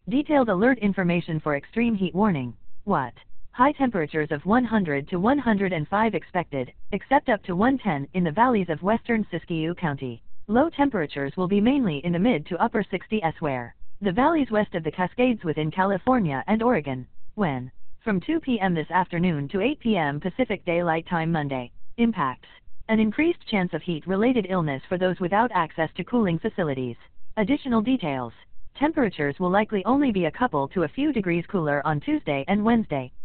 Detailed alert information for extreme heat warning. What? High temperatures of 100 to 105 expected, except up to 110 in the valleys of western Siskiyou County. Low temperatures will be mainly in the mid to upper 60s where the valleys west of the Cascades within California and Oregon. When? From 2 p.m. this afternoon to 8 p.m. Pacific Daylight Time Monday. Impacts. An increased chance of heat-related illness for those without access to cooling facilities. Additional details. Temperatures will likely only be a couple to a few degrees cooler on Tuesday and Wednesday.